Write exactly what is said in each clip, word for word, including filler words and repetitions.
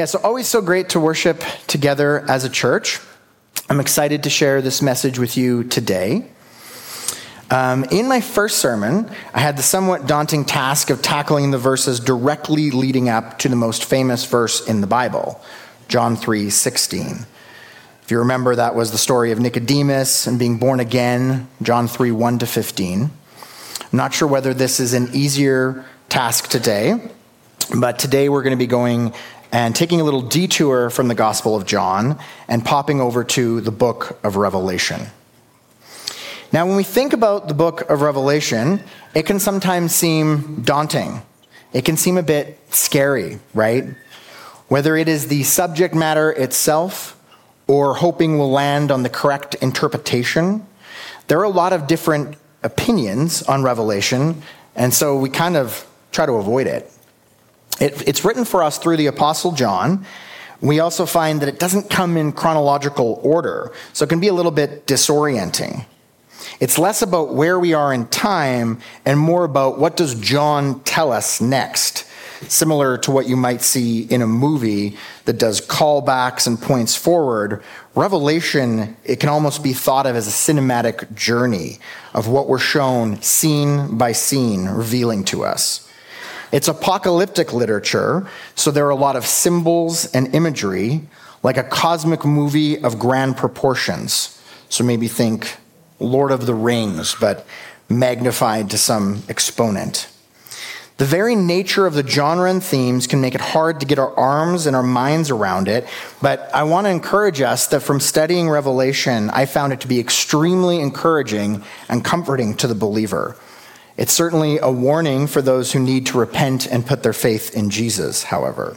Yeah, so always so great to worship together as a church. I'm excited to share this message with you today. Um, in my first sermon, I had the somewhat daunting task of tackling the verses directly leading up to the most famous verse in the Bible, John three sixteen. If you remember, that was the story of Nicodemus and being born again, John three one to fifteen. I'm not sure whether this is an easier task today, but today we're going to be going and taking a little detour from the Gospel of John and popping over to the book of Revelation. Now, when we think about the book of Revelation, it can sometimes seem daunting. It can seem a bit scary, right? Whether it is the subject matter itself or hoping we'll land on the correct interpretation, there are a lot of different opinions on Revelation, and so we kind of try to avoid it. It, it's written for us through the Apostle John. We also find that it doesn't come in chronological order, so it can be a little bit disorienting. It's less about where we are in time and more about what does John tell us next, similar to what you might see in a movie that does callbacks and points forward. Revelation, it can almost be thought of as a cinematic journey of what we're shown scene by scene, revealing to us. It's apocalyptic literature, so there are a lot of symbols and imagery, like a cosmic movie of grand proportions. So maybe think Lord of the Rings, but magnified to some exponent. The very nature of the genre and themes can make it hard to get our arms and our minds around it, but I want to encourage us that from studying Revelation, I found it to be extremely encouraging and comforting to the believer. It's certainly a warning for those who need to repent and put their faith in Jesus, however.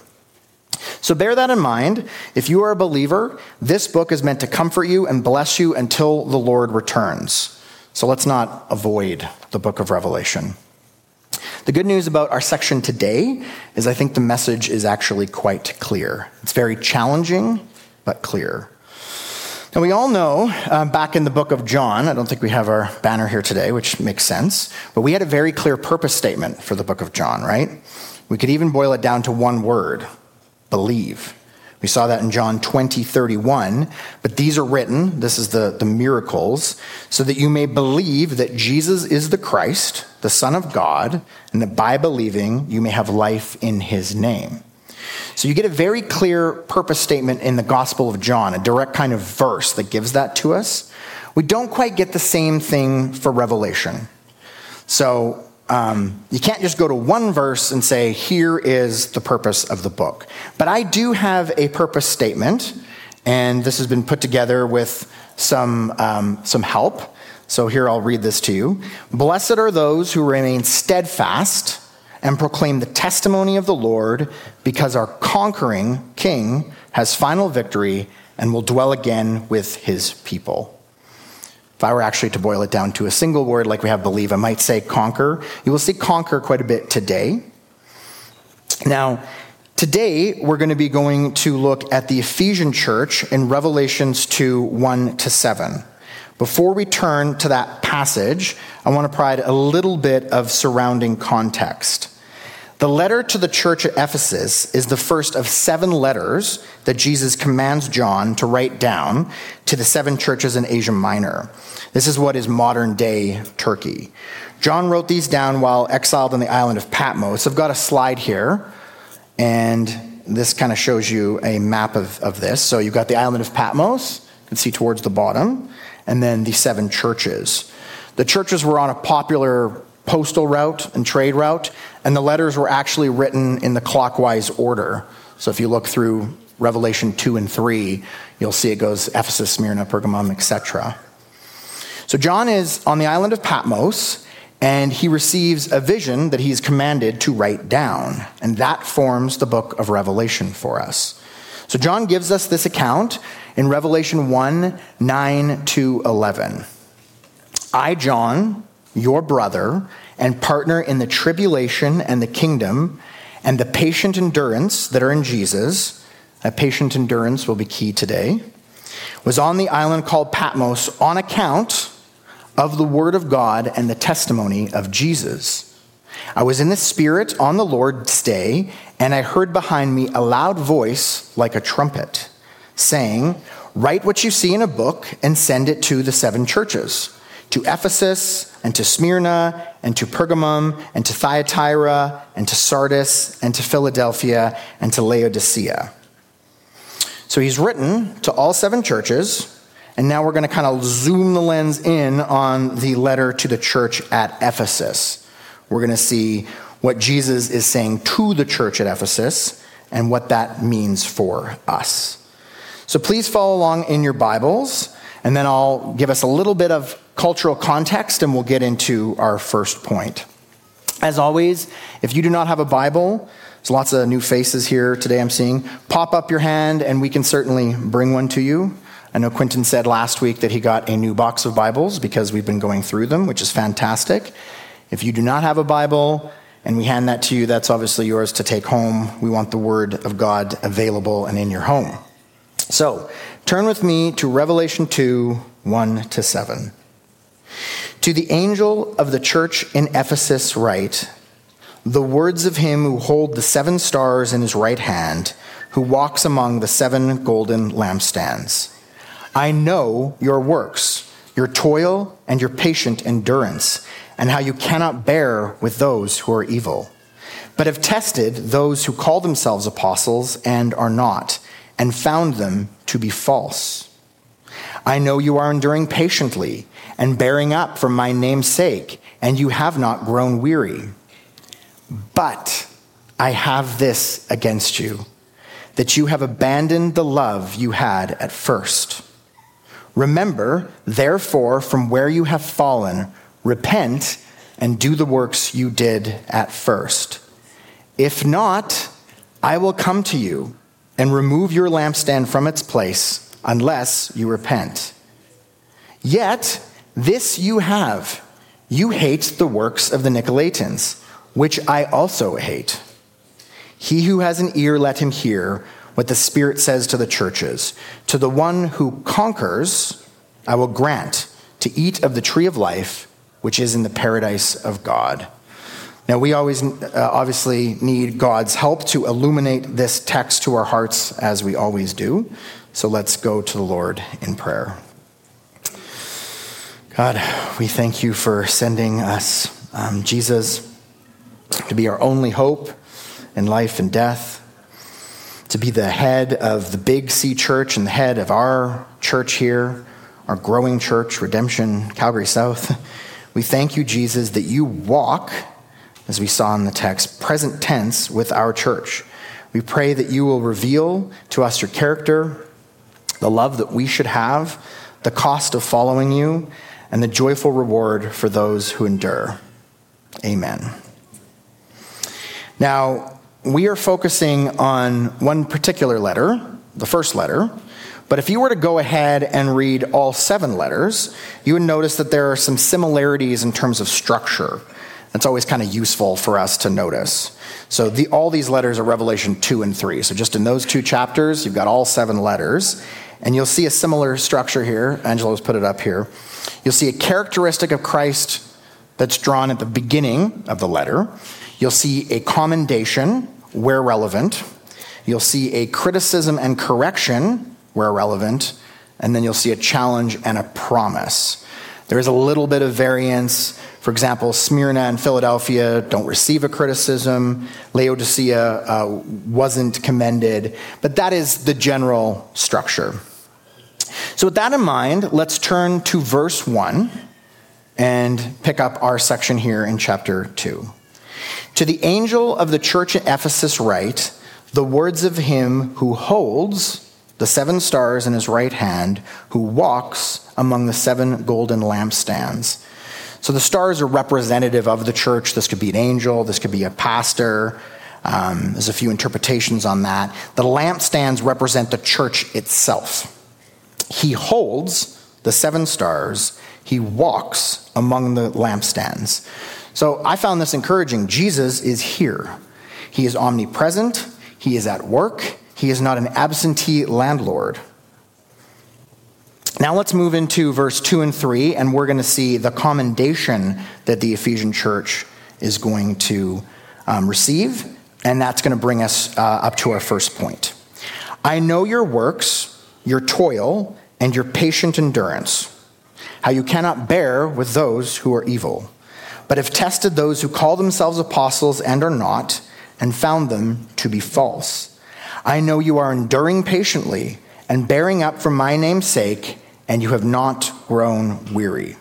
So bear that in mind. If you are a believer, this book is meant to comfort you and bless you until the Lord returns. So let's not avoid the book of Revelation. The good news about our section today is I think the message is actually quite clear. It's very challenging, but clear. Now, we all know, uh, back in the book of John, I don't think we have our banner here today, which makes sense, but we had a very clear purpose statement for the book of John, right? We could even boil it down to one word: believe. We saw that in John twenty thirty-one, but these are written, this is the, the miracles, so that you may believe that Jesus is the Christ, the Son of God, and that by believing you may have life in his name. So you get a very clear purpose statement in the Gospel of John, a direct kind of verse that gives that to us. We don't quite get the same thing for Revelation. So um, you can't just go to one verse and say, here is the purpose of the book. But I do have a purpose statement, and this has been put together with some, um, some help. So here I'll read this to you. Blessed are those who remain steadfast and proclaim the testimony of the Lord, because our conquering King has final victory and will dwell again with his people. If I were actually to boil it down to a single word like we have believe, I might say conquer. You will see conquer quite a bit today. Now, today we're going to be going to look at the Ephesian church in Revelations two, one to seven. Before we turn to that passage, I want to provide a little bit of surrounding context. The letter to the church at Ephesus is the first of seven letters that Jesus commands John to write down to the seven churches in Asia Minor. This is what is modern-day Turkey. John wrote these down while exiled on the island of Patmos. I've got a slide here, and this kind of shows you a map of, of this. So you've got the island of Patmos, you can see towards the bottom, and then the seven churches. The churches were on a popular postal route and trade route, and the letters were actually written in the clockwise order. So if you look through Revelation two and three, you'll see it goes Ephesus, Smyrna, Pergamum, et cetera. So John is on the island of Patmos, and he receives a vision that he's commanded to write down, and that forms the book of Revelation for us. So John gives us this account in Revelation one, nine to eleven. I, John, your brother and partner in the tribulation and the kingdom and the patient endurance that are in Jesus, a patient endurance will be key today, was on the island called Patmos on account of the word of God and the testimony of Jesus. I was in the Spirit on the Lord's day, And I heard behind me a loud voice like a trumpet, saying, "Write what you see in a book and send it to the seven churches, to Ephesus, and to Smyrna, and to Pergamum, and to Thyatira, and to Sardis, and to Philadelphia, and to Laodicea." So he's written to all seven churches, and now we're going to kind of zoom the lens in on the letter to the church at Ephesus. We're going to see what Jesus is saying to the church at Ephesus and what that means for us. So please follow along in your Bibles, and then I'll give us a little bit of cultural context, and we'll get into our first point. As always, if you do not have a Bible, there's lots of new faces here today I'm seeing, pop up your hand, and we can certainly bring one to you. I know Quentin said last week that he got a new box of Bibles because we've been going through them, which is fantastic. If you do not have a Bible and we hand that to you, that's obviously yours to take home. We want the Word of God available and in your home. So, turn with me to Revelation two, one to seven. "To the angel of the church in Ephesus write, the words of him who holds the seven stars in his right hand, who walks among the seven golden lampstands. I know your works, your toil and your patient endurance, and how you cannot bear with those who are evil, but have tested those who call themselves apostles and are not, and found them to be false. I know you are enduring patiently and bearing up for my name's sake, and you have not grown weary. But I have this against you, that you have abandoned the love you had at first. Remember, therefore, from where you have fallen, repent and do the works you did at first. If not, I will come to you and remove your lampstand from its place, unless you repent. Yet this you have, you hate the works of the Nicolaitans, which I also hate. He who has an ear, let him hear what the Spirit says to the churches. To the one who conquers, I will grant to eat of the tree of life, which is in the paradise of God." Now, we always uh, obviously need God's help to illuminate this text to our hearts, as we always do. So let's go to the Lord in prayer. God, we thank you for sending us um, Jesus to be our only hope in life and death, to be the head of the Big C Church and the head of our church here, our growing church, Redemption, Calgary South. We thank you, Jesus, that you walk, as we saw in the text, present tense with our church. We pray that you will reveal to us your character, the love that we should have, the cost of following you, and the joyful reward for those who endure. Amen. Now, we are focusing on one particular letter, the first letter, but if you were to go ahead and read all seven letters, you would notice that there are some similarities in terms of structure. That's always kind of useful for us to notice. So the, all these letters are Revelation two and three. So just in those two chapters, you've got all seven letters. And you'll see a similar structure here. Angela's put it up here. You'll see a characteristic of Christ that's drawn at the beginning of the letter. You'll see a commendation where relevant. You'll see a criticism and correction where relevant. And then you'll see a challenge and a promise. There is a little bit of variance. For example, Smyrna and Philadelphia don't receive a criticism. Laodicea uh, wasn't commended. But that is the general structure. So with that in mind, let's turn to verse one and pick up our section here in chapter two. "To the angel of the church at Ephesus write, the words of him who holds the seven stars in his right hand, who walks among the seven golden lampstands." So the stars are representative of the church. This could be an angel. This could be a pastor. Um, there's a few interpretations on that. The lampstands represent the church itself. He holds the seven stars. He walks among the lampstands. So I found this encouraging. Jesus is here. He is omnipresent. He is at work. He is not an absentee landlord. Now let's move into verse two and three, and we're going to see the commendation that the Ephesian church is going to um, receive And that's going to bring us uh, up to our first point. I know your works, your toil, and your patient endurance, how you cannot bear with those who are evil, but have tested those who call themselves apostles and are not, and found them to be false. I know you are enduring patiently and bearing up for my name's sake, and you have not grown weary.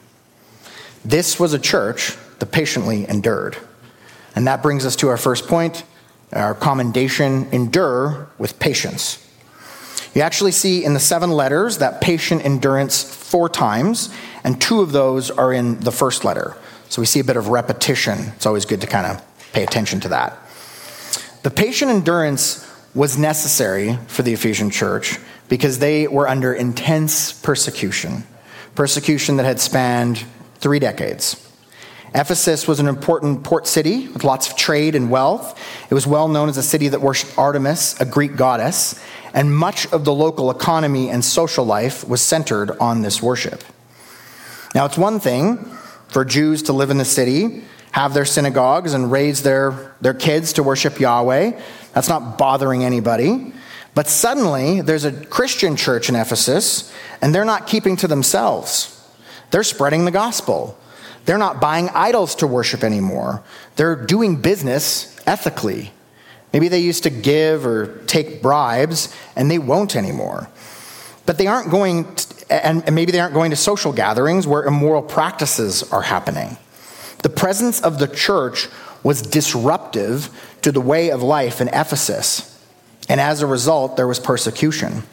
This was a church that patiently endured. And that brings us to our first point, our commendation: endure with patience. You actually see in the seven letters that patient endurance four times, and two of those are in the first letter. So we see a bit of repetition. It's always good to kind of pay attention to that. The patient endurance was necessary for the Ephesian church because they were under intense persecution, persecution that had spanned three decades. Ephesus was an important port city with lots of trade and wealth. It was well known as a city that worshipped Artemis, a Greek goddess, and much of the local economy and social life was centered on this worship. Now, it's one thing for Jews to live in the city, have their synagogues, and raise their, their kids to worship Yahweh. That's not bothering anybody. But suddenly, there's a Christian church in Ephesus, and they're not keeping to themselves. They're spreading the gospel. They're not buying idols to worship anymore. They're doing business ethically. Maybe they used to give or take bribes, and they won't anymore. But they aren't going, to, and maybe they aren't going to social gatherings where immoral practices are happening. The presence of the church was disruptive to the way of life in Ephesus. And as a result, there was persecution.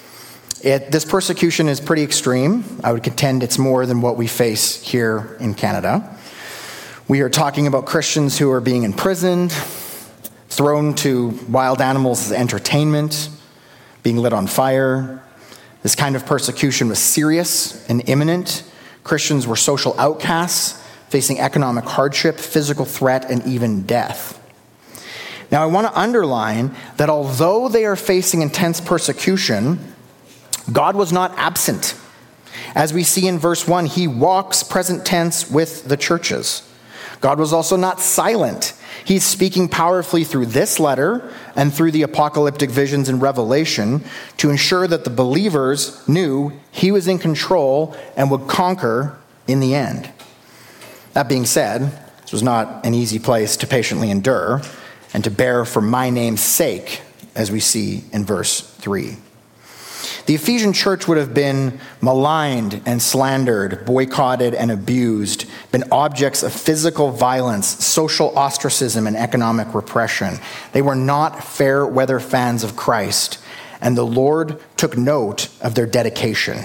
It, this persecution is pretty extreme. I would contend it's more than what we face here in Canada. We are talking about Christians who are being imprisoned, thrown to wild animals as entertainment, being lit on fire. This kind of persecution was serious and imminent. Christians were social outcasts, facing economic hardship, physical threat, and even death. Now, I want to underline that although they are facing intense persecution, God was not absent. As we see in verse one, he walks, present tense, with the churches. God was also not silent. He's speaking powerfully through this letter and through the apocalyptic visions in Revelation to ensure that the believers knew he was in control and would conquer in the end. That being said, this was not an easy place to patiently endure and to bear for my name's sake, as we see in verse three. The Ephesian church would have been maligned and slandered, boycotted and abused, been objects of physical violence, social ostracism, and economic repression. They were not fair weather fans of Christ, and the Lord took note of their dedication.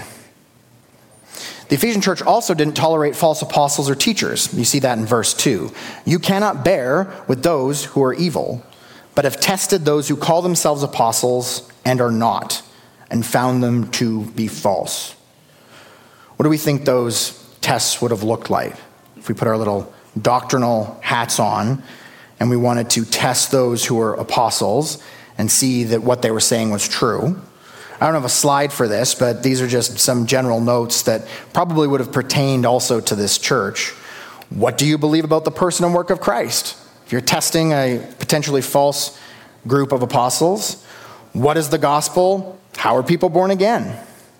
The Ephesian church also didn't tolerate false apostles or teachers. You see that in verse two. You cannot bear with those who are evil, but have tested those who call themselves apostles and are not, and found them to be false. What do we think those tests would have looked like if we put our little doctrinal hats on and we wanted to test those who were apostles and see that what they were saying was true? I don't have a slide for this, but these are just some general notes that probably would have pertained also to this church. What do you believe about the person and work of Christ? If you're testing a potentially false group of apostles, what is the gospel? How are people born again?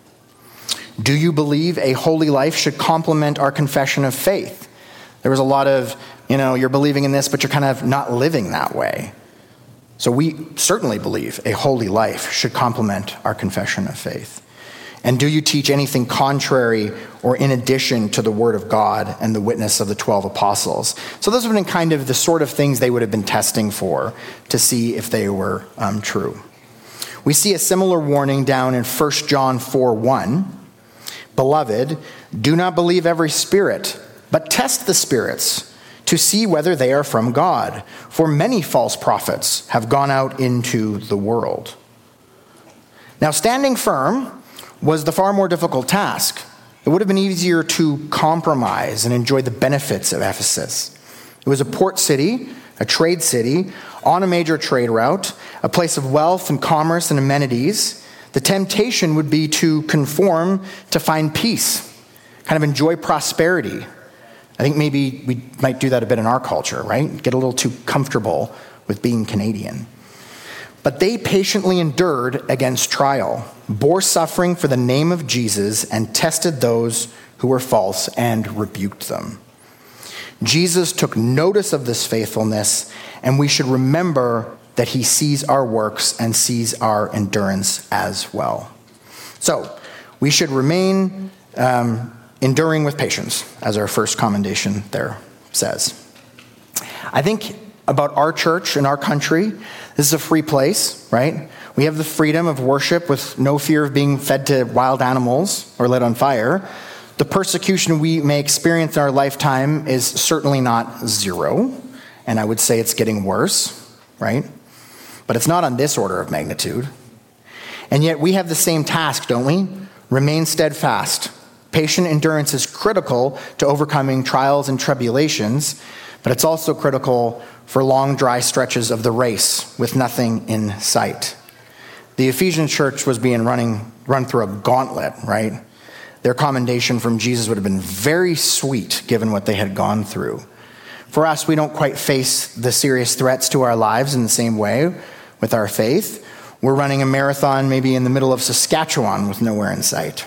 Do you believe a holy life should complement our confession of faith? There was a lot of, you know, you're believing in this, but you're kind of not living that way. So we certainly believe a holy life should complement our confession of faith. And do you teach anything contrary or in addition to the word of God and the witness of the twelve apostles? So those have been kind of the sort of things they would have been testing for to see if they were um, true. We see a similar warning down in First John four one. Beloved, do not believe every spirit, but test the spirits to see whether they are from God. For many false prophets have gone out into the world. Now, standing firm was the far more difficult task. It would have been easier to compromise and enjoy the benefits of Ephesus. It was a port city, a trade city, on a major trade route, a place of wealth and commerce and amenities. The temptation would be to conform to find peace, kind of enjoy prosperity. I think maybe we might do that a bit in our culture, right? Get a little too comfortable with with being Canadian. But they patiently endured against trial, bore suffering for the name of Jesus, and tested those who were false and rebuked them. Jesus took notice of this faithfulness, and we should remember that he sees our works and sees our endurance as well. So, we should remain um, enduring with patience, as our first commendation there says. I think about our church and our country, this is a free place, right? We have the freedom of worship with no fear of being fed to wild animals or lit on fire. The persecution we may experience in our lifetime is certainly not zero, and I would say it's getting worse, right? But it's not on this order of magnitude. And yet we have the same task, don't we? Remain steadfast. Patient endurance is critical to overcoming trials and tribulations, but it's also critical for long, dry stretches of the race with nothing in sight. The Ephesian church was being running, run through a gauntlet, right? Their commendation from Jesus would have been very sweet given what they had gone through. For us, we don't quite face the serious threats to our lives in the same way with our faith. We're running a marathon maybe in the middle of Saskatchewan with nowhere in sight.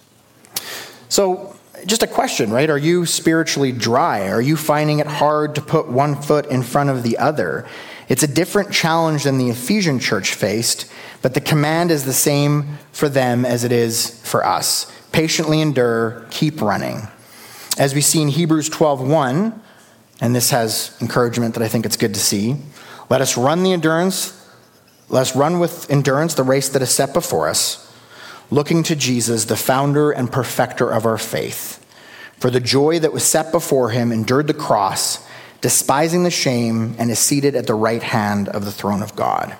So, just a question, right? Are you spiritually dry? Are you finding it hard to put one foot in front of the other? It's a different challenge than the Ephesian church faced, but the command is the same for them as it is for us. Patiently endure, keep running. As we see in Hebrews twelve one, and this has encouragement that I think it's good to see, let us run the endurance, let us run with endurance the race that is set before us, looking to Jesus, the founder and perfecter of our faith. For the joy that was set before him endured the cross, despising the shame, and is seated at the right hand of the throne of God.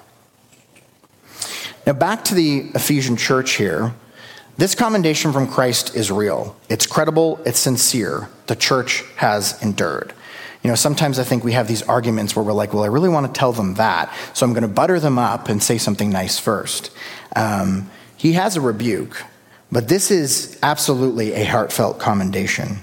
Now back to the Ephesian church here. This commendation from Christ is real. It's credible, it's sincere. The church has endured. You know, sometimes I think we have these arguments where we're like, well, I really want to tell them that, so I'm going to butter them up and say something nice first. Um, he has a rebuke, but this is absolutely a heartfelt commendation.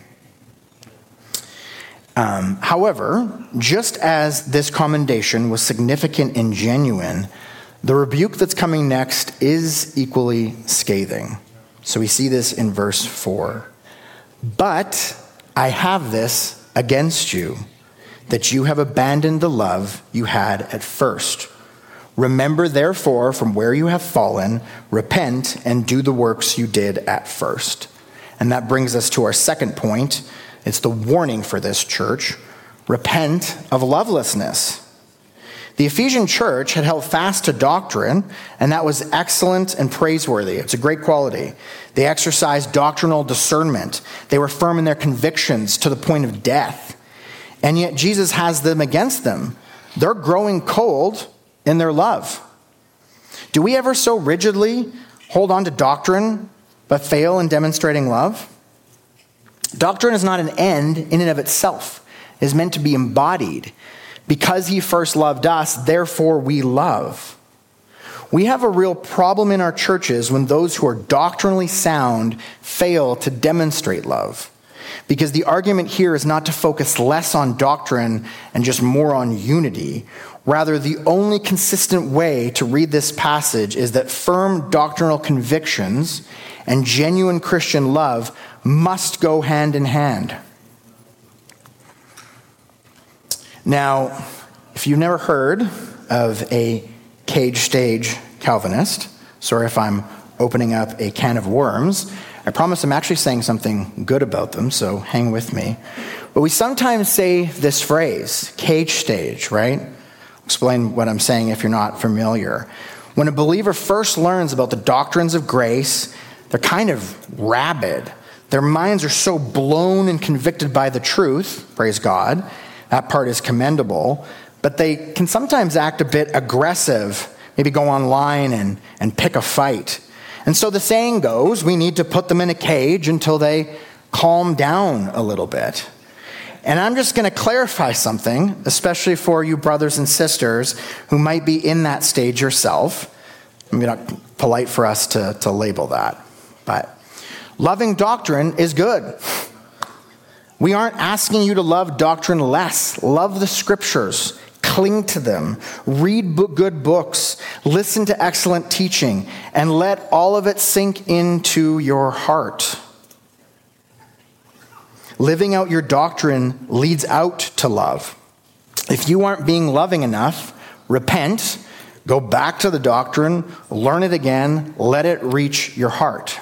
Um, however, just as this commendation was significant and genuine, the rebuke that's coming next is equally scathing. So we see this in verse four. But I have this against you, that you have abandoned the love you had at first. Remember, therefore, from where you have fallen, repent and do the works you did at first. And that brings us to our second point. It's the warning for this church. Repent of lovelessness. The Ephesian church had held fast to doctrine, and that was excellent and praiseworthy. It's a great quality. They exercised doctrinal discernment. They were firm in their convictions to the point of death. And yet Jesus has them against them. They're growing cold in their love. Do we ever so rigidly hold on to doctrine but fail in demonstrating love? Doctrine is not an end in and of itself. It is meant to be embodied. Because he first loved us, therefore we love. We have a real problem in our churches when those who are doctrinally sound fail to demonstrate love. Because the argument here is not to focus less on doctrine and just more on unity. Rather, the only consistent way to read this passage is that firm doctrinal convictions and genuine Christian love must go hand in hand. Now, if you've never heard of a cage stage Calvinist, sorry if I'm opening up a can of worms, I promise I'm actually saying something good about them, so hang with me. But we sometimes say this phrase, cage stage, right? I'll explain what I'm saying if you're not familiar. When a believer first learns about the doctrines of grace, they're kind of rabid. Their minds are so blown and convicted by the truth, praise God. That part is commendable, but they can sometimes act a bit aggressive, maybe go online and, and pick a fight. And so the saying goes, we need to put them in a cage until they calm down a little bit. And I'm just going to clarify something, especially for you brothers and sisters who might be in that stage yourself. Maybe not polite for us to, to label that, but loving doctrine is good. We aren't asking you to love doctrine less. Love the scriptures. cling to them, read bo- good books, listen to excellent teaching, and let all of it sink into your heart. Living out your doctrine leads out to love. If you aren't being loving enough, repent, go back to the doctrine, learn it again, let it reach your heart.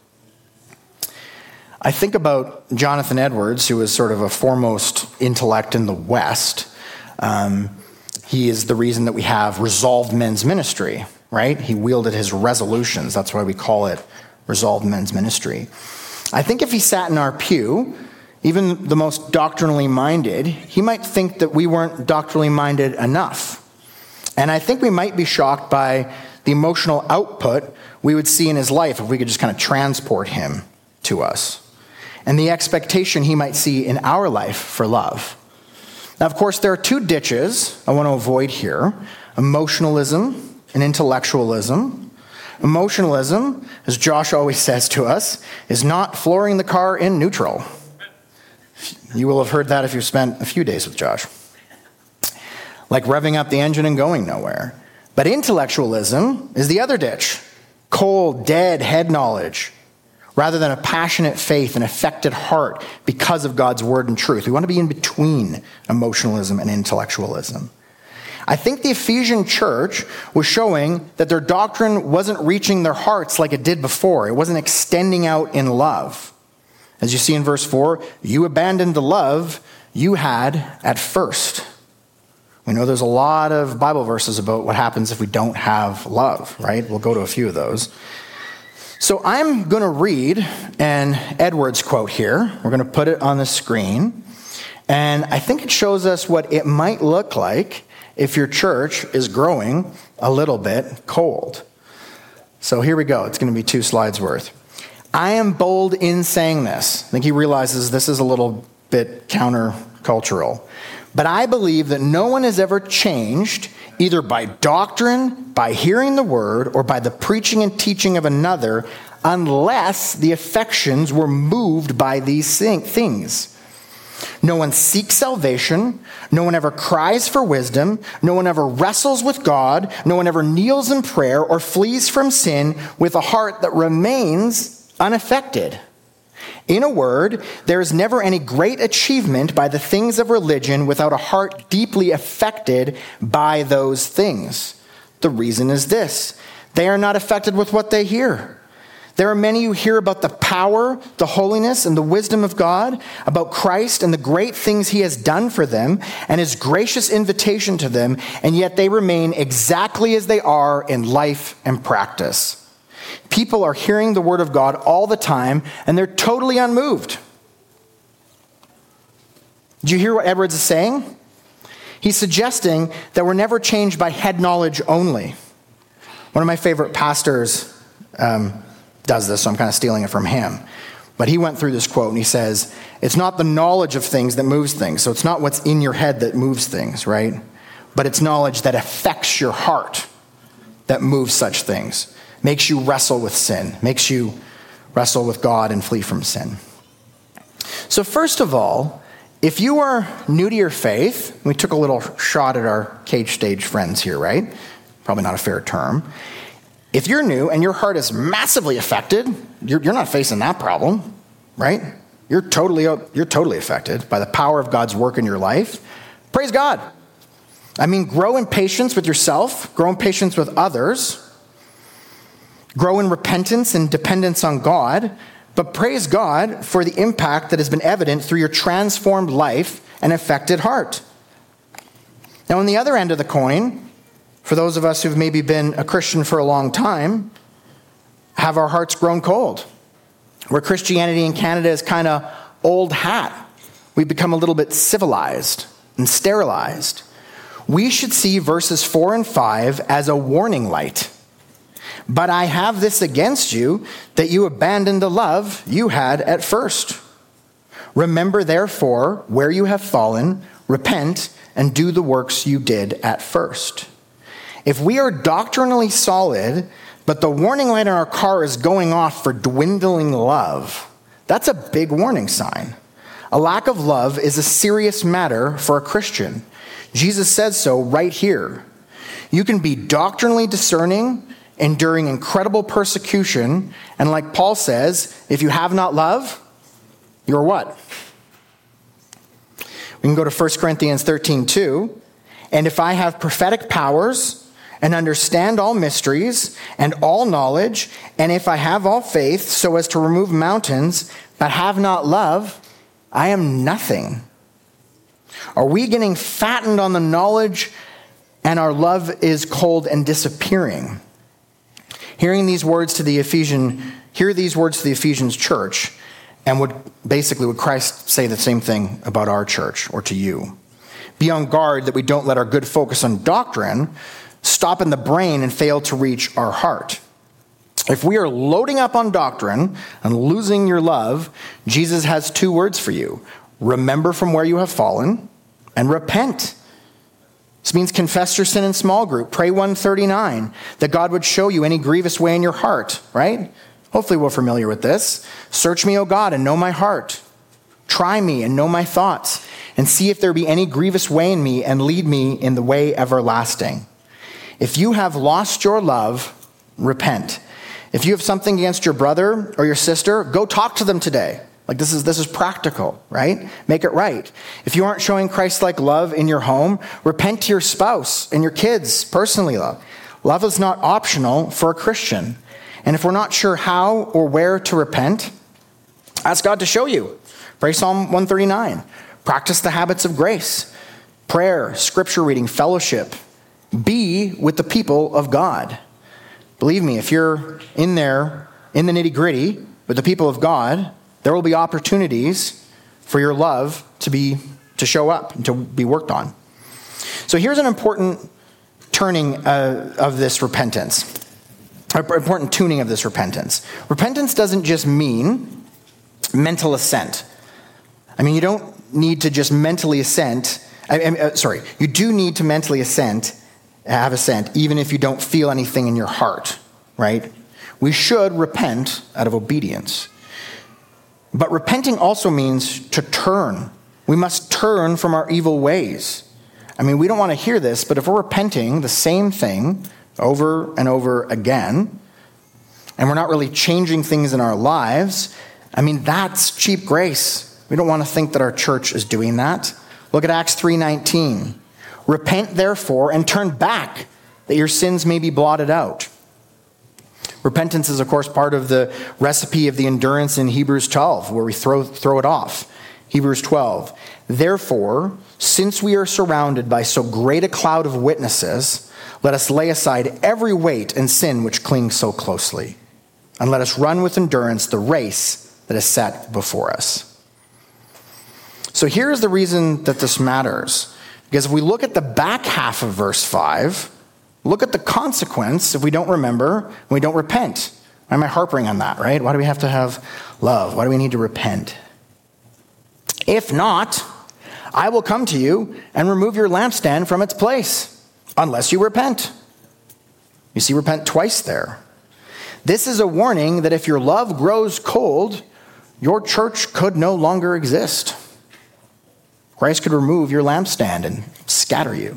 I think about Jonathan Edwards, who is sort of a foremost intellect in the West. Um, he is the reason that we have Resolved Men's Ministry, right? He wielded his resolutions. That's why we call it Resolved Men's Ministry. I think if he sat in our pew, even the most doctrinally minded, he might think that we weren't doctrinally minded enough. And I think we might be shocked by the emotional output we would see in his life if we could just kind of transport him to us, and the expectation he might see in our life for love. Now, of course, there are two ditches I want to avoid here: emotionalism and intellectualism. Emotionalism, as Josh always says to us, is not flooring the car in neutral. You will have heard that if you've spent a few days with Josh. Like revving up the engine and going nowhere. But intellectualism is the other ditch: cold, dead head knowledge, rather than a passionate faith and affected heart because of God's word and truth. We want to be in between emotionalism and intellectualism. I think the Ephesian church was showing that their doctrine wasn't reaching their hearts like it did before. It wasn't extending out in love. As you see in verse four, you abandoned the love you had at first. We know there's a lot of Bible verses about what happens if we don't have love, right? We'll go to a few of those. So I'm going to read an Edwards quote here. We're going to put it on the screen. And I think it shows us what it might look like if your church is growing a little bit cold. So here we go. It's going to be two slides worth. I am bold in saying this. I think he realizes this is a little bit countercultural. But I believe that no one has ever changed either by doctrine, by hearing the word, or by the preaching and teaching of another, unless the affections were moved by these things. No one seeks salvation. No one ever cries for wisdom. No one ever wrestles with God. No one ever kneels in prayer or flees from sin with a heart that remains unaffected. In a word, there is never any great achievement by the things of religion without a heart deeply affected by those things. The reason is this: they are not affected with what they hear. There are many who hear about the power, the holiness, and the wisdom of God, about Christ and the great things he has done for them, and his gracious invitation to them, and yet they remain exactly as they are in life and practice. People are hearing the word of God all the time, and they're totally unmoved. Did you hear what Edwards is saying? He's suggesting that we're never changed by head knowledge only. One of my favorite pastors um, does this, so I'm kind of stealing it from him. But he went through this quote, and he says, it's not the knowledge of things that moves things. So it's not what's in your head that moves things, right? But it's knowledge that affects your heart that moves such things. Makes you wrestle with sin. Makes you wrestle with God and flee from sin. So first of all, if you are new to your faith, we took a little shot at our cage stage friends here, right? Probably not a fair term. If you're new and your heart is massively affected, you're, you're not facing that problem, right? You're totally, you're totally affected by the power of God's work in your life. Praise God. I mean, grow in patience with yourself, grow in patience with others, grow in repentance and dependence on God, but praise God for the impact that has been evident through your transformed life and affected heart. Now, on the other end of the coin, for those of us who've maybe been a Christian for a long time, have our hearts grown cold? Where Christianity in Canada is kind of old hat. We've become a little bit civilized and sterilized. We should see verses four and five as a warning light. But I have this against you, that you abandoned the love you had at first. Remember, therefore, where you have fallen, repent, and do the works you did at first. If we are doctrinally solid, but the warning light in our car is going off for dwindling love, that's a big warning sign. A lack of love is a serious matter for a Christian. Jesus says so right here. You can be doctrinally discerning, enduring incredible persecution, and like Paul says, if you have not love, you're what? We can go to First Corinthians thirteen two. And if I have prophetic powers and understand all mysteries and all knowledge, and if I have all faith so as to remove mountains, but have not love, I am nothing. Are we getting fattened on the knowledge and our love is cold and disappearing? Hearing these words to the Ephesian, hear these words to the Ephesians church, and would basically would Christ say the same thing about our church or to you? Be on guard that we don't let our good focus on doctrine stop in the brain and fail to reach our heart. If we are loading up on doctrine and losing your love, Jesus has two words for you. Remember from where you have fallen and repent. This means confess your sin in small group. Pray one thirty-nine, that God would show you any grievous way in your heart, right? Hopefully we're familiar with this. Search me, O God, and know my heart. Try me and know my thoughts, and see if there be any grievous way in me, and lead me in the way everlasting. If you have lost your love, repent. If you have something against your brother or your sister, go talk to them today. Like this is this is practical, right? Make it right. If you aren't showing Christ-like love in your home, repent to your spouse and your kids personally. Love. Love is not optional for a Christian. And if we're not sure how or where to repent, ask God to show you. Pray Psalm one thirty-nine. Practice the habits of grace, prayer, scripture reading, fellowship. Be with the people of God. Believe me, if you're in there, in the nitty-gritty with the people of God, there will be opportunities for your love to be to show up and to be worked on. So here's an important turning uh, of this repentance, an important tuning of this repentance. Repentance doesn't just mean mental assent. I mean, you don't need to just mentally assent. I, I, uh, sorry, you do need to mentally assent, have assent, even if you don't feel anything in your heart, right? We should repent out of obedience. But repenting also means to turn. We must turn from our evil ways. I mean, we don't want to hear this, but if we're repenting the same thing over and over again, and we're not really changing things in our lives, I mean, that's cheap grace. We don't want to think that our church is doing that. Look at Acts three nineteen. Repent, therefore, and turn back, that your sins may be blotted out. Repentance is, of course, part of the recipe of the endurance in Hebrews twelve, where we throw, throw it off. Hebrews twelve. Therefore, since we are surrounded by so great a cloud of witnesses, let us lay aside every weight and sin which clings so closely, and let us run with endurance the race that is set before us. So here's the reason that this matters. Because if we look at the back half of verse five, look at the consequence if we don't remember and we don't repent. Why am I harping on that, right? Why do we have to have love? Why do we need to repent? If not, I will come to you and remove your lampstand from its place, unless you repent. You see, repent twice there. This is a warning that if your love grows cold, your church could no longer exist. Christ could remove your lampstand and scatter you.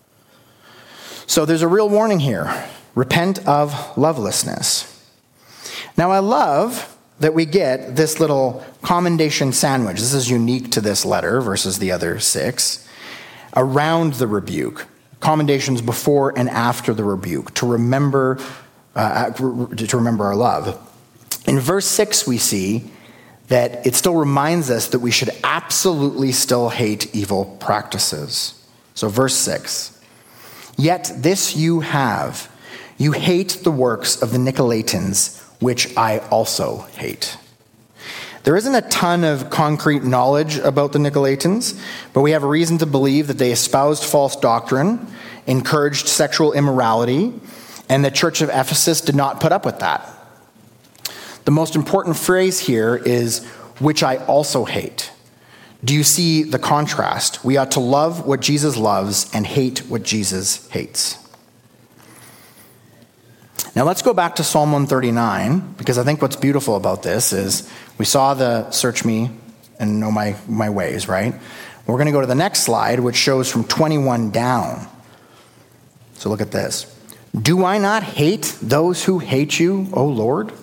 So there's a real warning here. Repent of lovelessness. Now I love that we get this little commendation sandwich. This is unique to this letter versus the other six. Around the rebuke. Commendations before and after the rebuke. To remember, uh, to remember our love. In verse six we see that it still reminds us that we should absolutely still hate evil practices. So verse six, yet this you have, you hate the works of the Nicolaitans, which I also hate. There isn't a ton of concrete knowledge about the Nicolaitans, but we have a reason to believe that they espoused false doctrine, encouraged sexual immorality, and the church of Ephesus did not put up with that. The most important phrase here is, which I also hate. Do you see the contrast? We ought to love what Jesus loves and hate what Jesus hates. Now let's go back to Psalm one thirty-nine, because I think what's beautiful about this is we saw the search me and know my, my ways, right? We're going to go to the next slide, which shows from twenty-one down. So look at this. Do I not hate those who hate you, O Lord?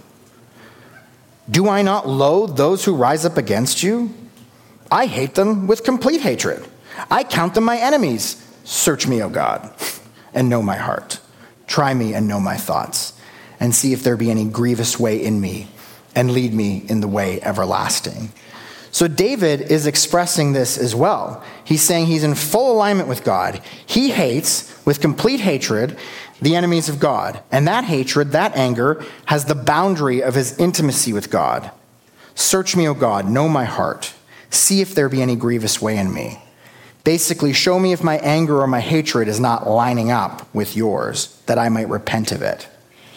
Do I not loathe those who rise up against you? I hate them with complete hatred. I count them my enemies. Search me, O God, and know my heart. Try me and know my thoughts, and see if there be any grievous way in me, and lead me in the way everlasting. So David is expressing this as well. He's saying he's in full alignment with God. He hates, with complete hatred, the enemies of God. And that hatred, that anger, has the boundary of his intimacy with God. Search me, O God, know my heart. See if there be any grievous way in me. Basically, show me if my anger or my hatred is not lining up with yours, that I might repent of it.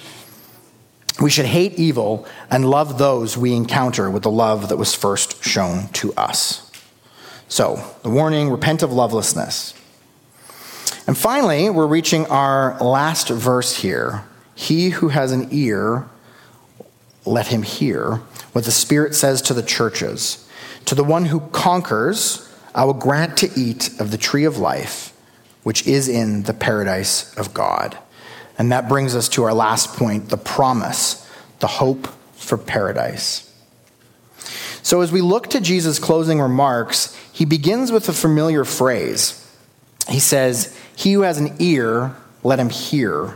We should hate evil and love those we encounter with the love that was first shown to us. So, the warning, repent of lovelessness. And finally, we're reaching our last verse here. He who has an ear, let him hear what the Spirit says to the churches. To the one who conquers, I will grant to eat of the tree of life, which is in the paradise of God. And that brings us to our last point, the promise, the hope for paradise. So as we look to Jesus' closing remarks, he begins with a familiar phrase. He says, he who has an ear, let him hear.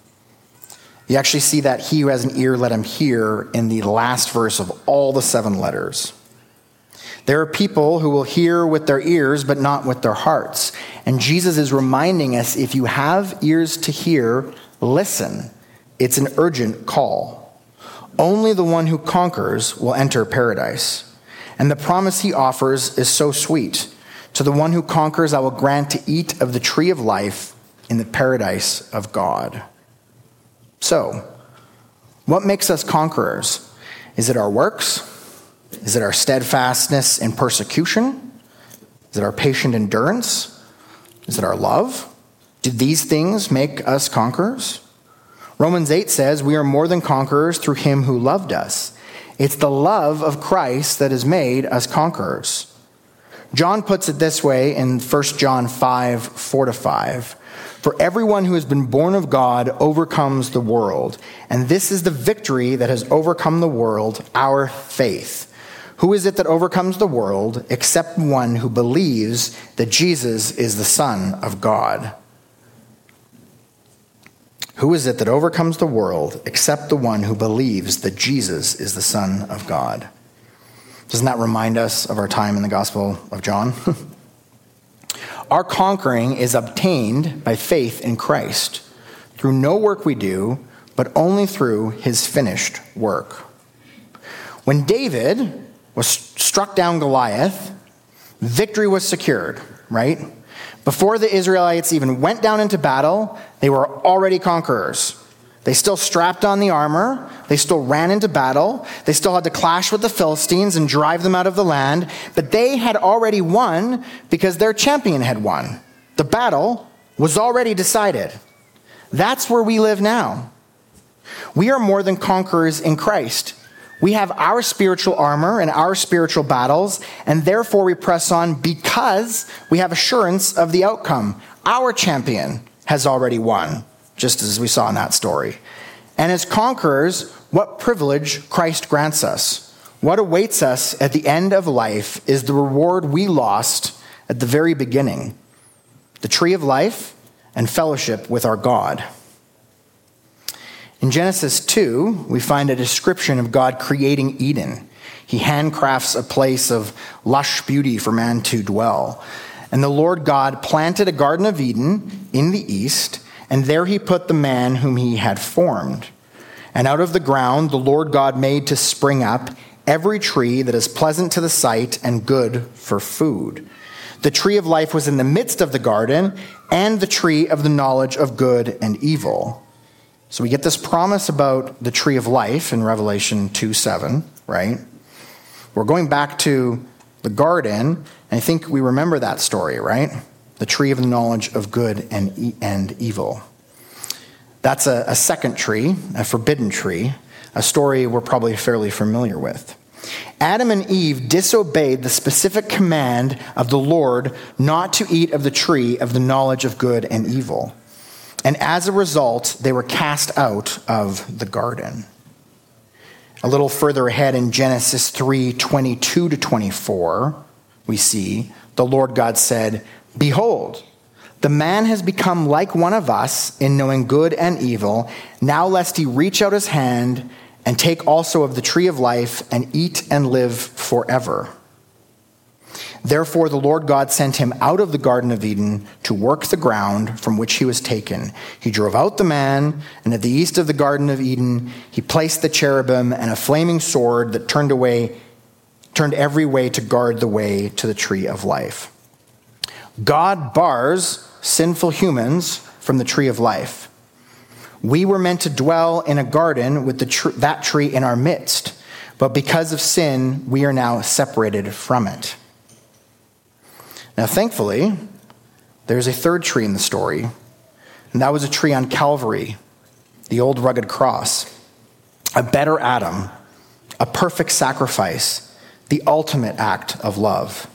You actually see that he who has an ear, let him hear in the last verse of all the seven letters. There are people who will hear with their ears, but not with their hearts. And Jesus is reminding us, if you have ears to hear, listen. It's an urgent call. Only the one who conquers will enter paradise. And the promise he offers is so sweet. To the one who conquers, I will grant to eat of the tree of life in the paradise of God. So, what makes us conquerors? Is it our works? Is it our steadfastness in persecution? Is it our patient endurance? Is it our love? Did these things make us conquerors? Romans eight says we are more than conquerors through him who loved us. It's the love of Christ that has made us conquerors. John puts it this way in First John five, four to five. For everyone who has been born of God overcomes the world. And this is the victory that has overcome the world, our faith. Who is it that overcomes the world except one who believes that Jesus is the Son of God? Who is it that overcomes the world except the one who believes that Jesus is the Son of God? Doesn't that remind us of our time in the Gospel of John? Our conquering is obtained by faith in Christ, through no work we do, but only through his finished work. When David was struck down Goliath, victory was secured, right? Before the Israelites even went down into battle, they were already conquerors. They still strapped on the armor. They still ran into battle. They still had to clash with the Philistines and drive them out of the land. But they had already won because their champion had won. The battle was already decided. That's where we live now. We are more than conquerors in Christ. We have our spiritual armor and our spiritual battles, and therefore we press on because we have assurance of the outcome. Our champion has already won, just as we saw in that story. And as conquerors, what privilege Christ grants us. What awaits us at the end of life is the reward we lost at the very beginning. The tree of life and fellowship with our God. In Genesis two, we find a description of God creating Eden. He handcrafts a place of lush beauty for man to dwell. And the Lord God planted a garden of Eden in the east, and there he put the man whom he had formed. And out of the ground the Lord God made to spring up every tree that is pleasant to the sight and good for food. The tree of life was in the midst of the garden, and the tree of the knowledge of good and evil. So we get this promise about the tree of life in Revelation two seven, right? We're going back to the garden, and I think we remember that story, right? The tree of the knowledge of good and, e- and evil. That's a, a second tree, a forbidden tree, a story we're probably fairly familiar with. Adam and Eve disobeyed the specific command of the Lord not to eat of the tree of the knowledge of good and evil. And as a result, they were cast out of the garden. A little further ahead in Genesis three, twenty-two to twenty-four, we see the Lord God said, "Behold, the man has become like one of us in knowing good and evil. Now lest he reach out his hand and take also of the tree of life and eat and live forever." Therefore the Lord God sent him out of the Garden of Eden to work the ground from which he was taken. He drove out the man, and at the east of the Garden of Eden he placed the cherubim and a flaming sword that turned away, turned every way to guard the way to the tree of life. God bars sinful humans from the tree of life. We were meant to dwell in a garden with the tr- that tree in our midst, but because of sin, we are now separated from it. Now, thankfully, there's a third tree in the story, and that was a tree on Calvary, the old rugged cross, a better Adam, a perfect sacrifice, the ultimate act of love.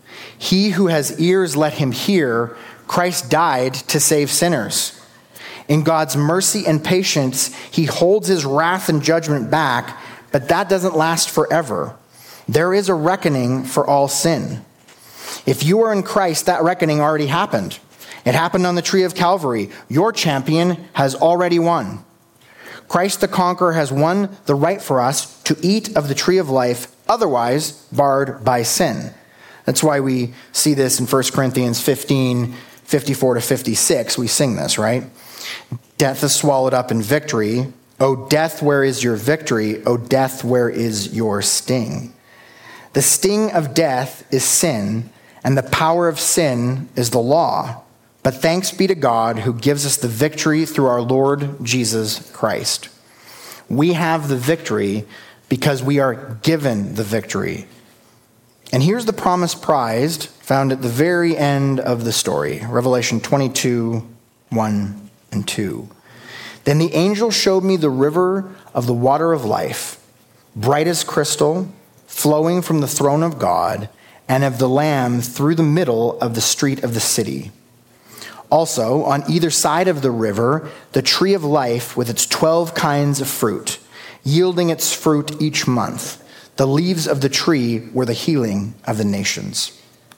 He who has ears, let him hear. Christ died to save sinners. In God's mercy and patience, he holds his wrath and judgment back, but that doesn't last forever. There is a reckoning for all sin. If you are in Christ, that reckoning already happened. It happened on the tree of Calvary. Your champion has already won. Christ the conqueror has won the right for us to eat of the tree of life, otherwise barred by sin. That's why we see this in First Corinthians fifteen, fifty-four to fifty-six. We sing this, right? Death is swallowed up in victory. O death, where is your victory? O death, where is your sting? The sting of death is sin, and the power of sin is the law. But thanks be to God who gives us the victory through our Lord Jesus Christ. We have the victory because we are given the victory. And here's the promise prized found at the very end of the story, Revelation twenty-two, one and two. Then the angel showed me the river of the water of life, bright as crystal, flowing from the throne of God and of the Lamb through the middle of the street of the city. Also, on either side of the river, the tree of life with its twelve kinds of fruit, yielding its fruit each month. The leaves of the tree were the healing of the nations.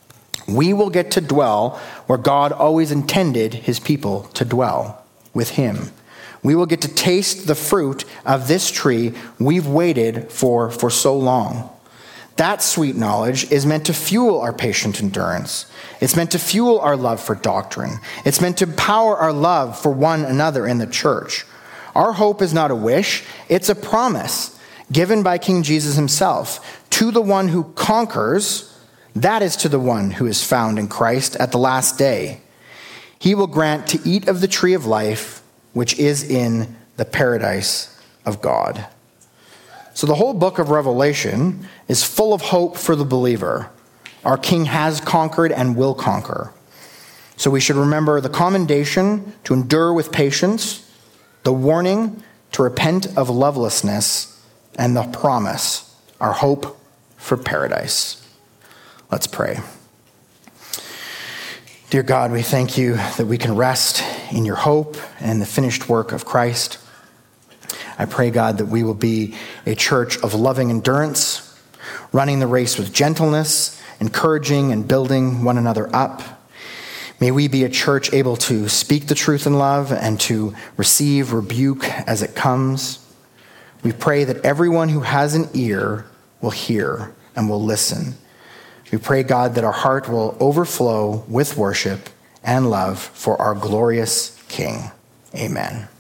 We will get to dwell where God always intended his people to dwell, with him. We will get to taste the fruit of this tree we've waited for for so long. That sweet knowledge is meant to fuel our patient endurance. It's meant to fuel our love for doctrine. It's meant to empower our love for one another in the church. Our hope is not a wish, it's a promise given by King Jesus himself to the one who conquers. That is to the one who is found in Christ at the last day. He will grant to eat of the tree of life, which is in the paradise of God. So the whole book of Revelation is full of hope for the believer. Our King has conquered and will conquer. So we should remember the commendation to endure with patience, the warning to repent of lovelessness, and the promise, our hope for paradise. Let's pray. Dear God, we thank you that we can rest in your hope and the finished work of Christ. I pray, God, that we will be a church of loving endurance, running the race with gentleness, encouraging and building one another up. May we be a church able to speak the truth in love and to receive rebuke as it comes. We pray that everyone who has an ear will hear and will listen. We pray, God, that our heart will overflow with worship and love for our glorious King. Amen.